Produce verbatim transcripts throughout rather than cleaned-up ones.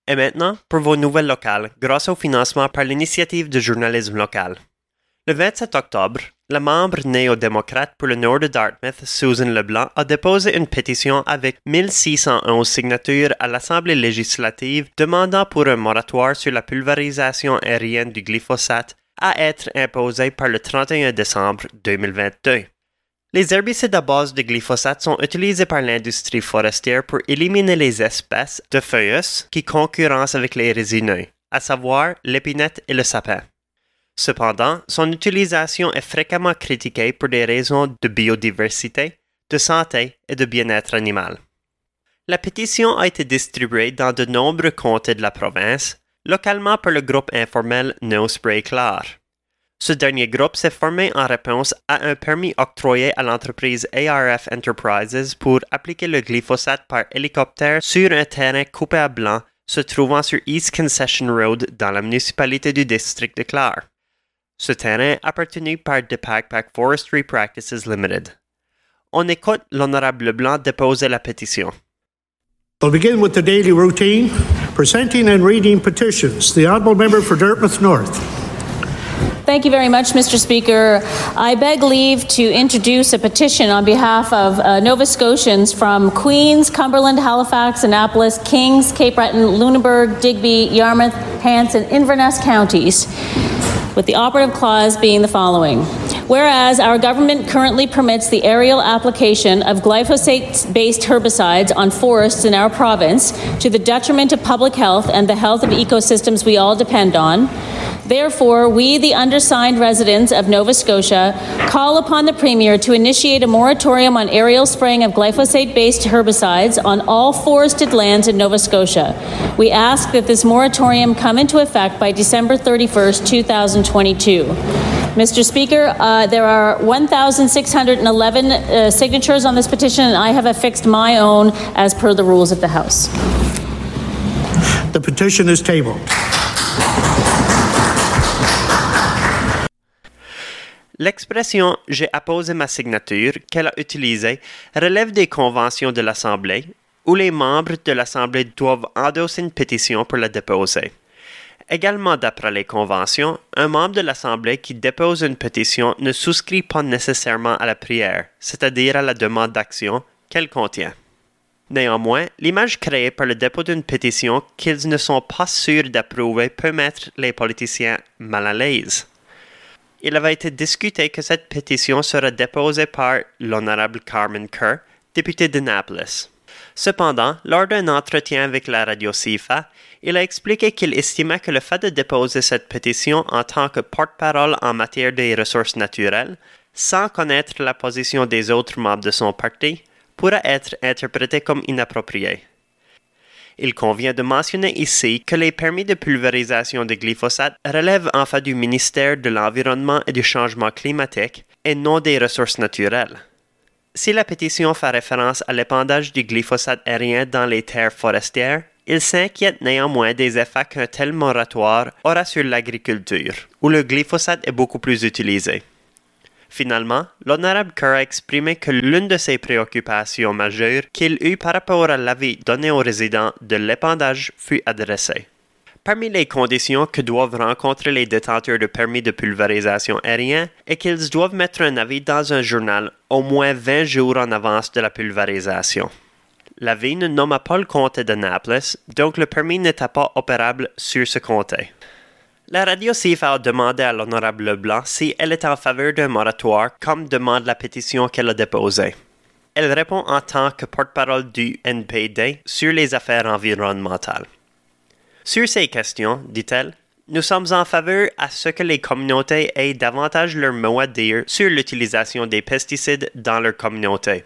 Et maintenant, pour vos nouvelles locales, grâce au financement par l'Initiative de journalisme local. Le vingt-sept octobre, la membre néo-démocrate pour le nord de Dartmouth, Susan Leblanc, a déposé une pétition avec mille six cent onze signatures à l'Assemblée législative demandant pour un moratoire sur la pulvérisation aérienne du glyphosate à être imposé par le trente et un décembre deux mille vingt-deux. Les herbicides à base de glyphosate sont utilisés par l'industrie forestière pour éliminer les espèces de feuillus qui concurrencent avec les résineux, à savoir l'épinette et le sapin. Cependant, son utilisation est fréquemment critiquée pour des raisons de biodiversité, de santé et de bien-être animal. La pétition a été distribuée dans de nombreux comtés de la province, localement par le groupe informel No Spray Clar. Ce dernier groupe s'est formé en réponse à un permis octroyé à l'entreprise A R F Enterprises pour appliquer le glyphosate par hélicoptère sur un terrain coupé à blanc se trouvant sur East Concession Road dans la municipalité du district de Clare. Ce terrain appartenu par The Pack-Pack Forestry Practices Limited. On écoute l'honorable Leblanc déposer la pétition. I'll begin with the daily routine, presenting and reading petitions. The Honourable Member for Dartmouth North. Thank you very much, Mister Speaker. I beg leave to introduce a petition on behalf of uh, Nova Scotians from Queens, Cumberland, Halifax, Annapolis, Kings, Cape Breton, Lunenburg, Digby, Yarmouth, Hants, and Inverness counties, with the operative clause being the following. Whereas our government currently permits the aerial application of glyphosate-based herbicides on forests in our province to the detriment of public health and the health of ecosystems we all depend on, therefore, we, the undersigned residents of Nova Scotia, call upon the Premier to initiate a moratorium on aerial spraying of glyphosate-based herbicides on all forested lands in Nova Scotia. We ask that this moratorium come into effect by December thirty-first, twenty twenty-two. Mister Speaker, uh, there are one thousand six hundred eleven uh, signatures on this petition, and I have affixed my own as per the rules of the House. The petition is tabled. L'expression « j'ai apposé ma signature » qu'elle a utilisée relève des conventions de l'Assemblée où les membres de l'Assemblée doivent endosser une pétition pour la déposer. Également d'après les conventions, un membre de l'Assemblée qui dépose une pétition ne souscrit pas nécessairement à la prière, c'est-à-dire à la demande d'action qu'elle contient. Néanmoins, l'image créée par le dépôt d'une pétition qu'ils ne sont pas sûrs d'approuver peut mettre les politiciens mal à l'aise. Il avait été discuté que cette pétition sera déposée par l'honorable Carmen Kerr, député d'Annapolis. Cependant, lors d'un entretien avec la radio C I F A, il a expliqué qu'il estimait que le fait de déposer cette pétition en tant que porte-parole en matière des ressources naturelles, sans connaître la position des autres membres de son parti, pourrait être interprété comme inapproprié. Il convient de mentionner ici que les permis de pulvérisation de glyphosate relèvent en fait du ministère de l'Environnement et du Changement climatique et non des ressources naturelles. Si la pétition fait référence à l'épandage du glyphosate aérien dans les terres forestières, il s'inquiète néanmoins des effets qu'un tel moratoire aura sur l'agriculture, où le glyphosate est beaucoup plus utilisé. Finalement, l'honorable Kerr a exprimé que l'une de ses préoccupations majeures qu'il eut par rapport à l'avis donné aux résidents de l'épandage fut adressée. Parmi les conditions que doivent rencontrer les détenteurs de permis de pulvérisation aérien est qu'ils doivent mettre un avis dans un journal au moins vingt jours en avance de la pulvérisation. L'avis ne nomma pas le comté d'Annapolis, donc le permis n'était pas opérable sur ce comté. La radio C I F A a demandé à l'honorable Leblanc si elle est en faveur d'un moratoire comme demande la pétition qu'elle a déposée. Elle répond en tant que porte-parole du N P D sur les affaires environnementales. Sur ces questions, dit-elle, nous sommes en faveur à ce que les communautés aient davantage leur mot à dire sur l'utilisation des pesticides dans leur communauté.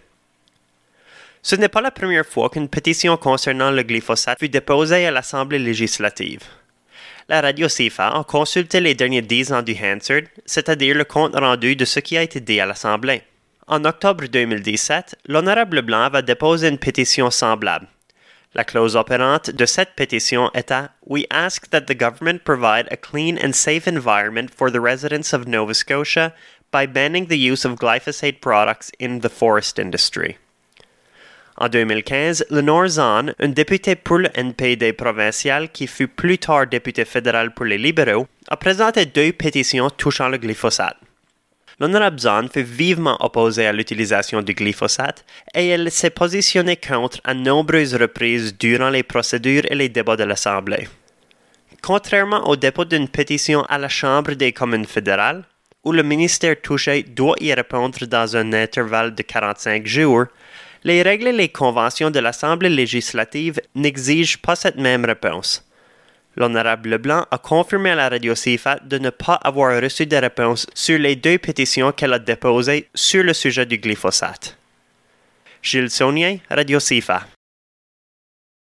Ce n'est pas la première fois qu'une pétition concernant le glyphosate fut déposée à l'Assemblée législative. La radio C I F A a consulté les derniers dix ans du Hansard, c'est-à-dire le compte rendu de ce qui a été dit à l'Assemblée. En octobre deux mille dix-sept, l'honorable Blanc va déposer une pétition semblable. La clause opérante de cette pétition était « We ask that the government provide a clean and safe environment for the residents of Nova Scotia by banning the use of glyphosate products in the forest industry ». En deux mille quinze, Lenore Zahn, une députée pour le N P D provincial qui fut plus tard députée fédérale pour les libéraux, a présenté deux pétitions touchant le glyphosate. L'honorable Zahn fut vivement opposée à l'utilisation du glyphosate et elle s'est positionnée contre à nombreuses reprises durant les procédures et les débats de l'Assemblée. Contrairement au dépôt d'une pétition à la Chambre des communes fédérales, où le ministère touché doit y répondre dans un intervalle de quarante-cinq jours, les règles et les conventions de l'Assemblée législative n'exigent pas cette même réponse. L'honorable Leblanc a confirmé à la radio C I F A de ne pas avoir reçu de réponse sur les deux pétitions qu'elle a déposées sur le sujet du glyphosate. Gilles Saunier, radio C I F A.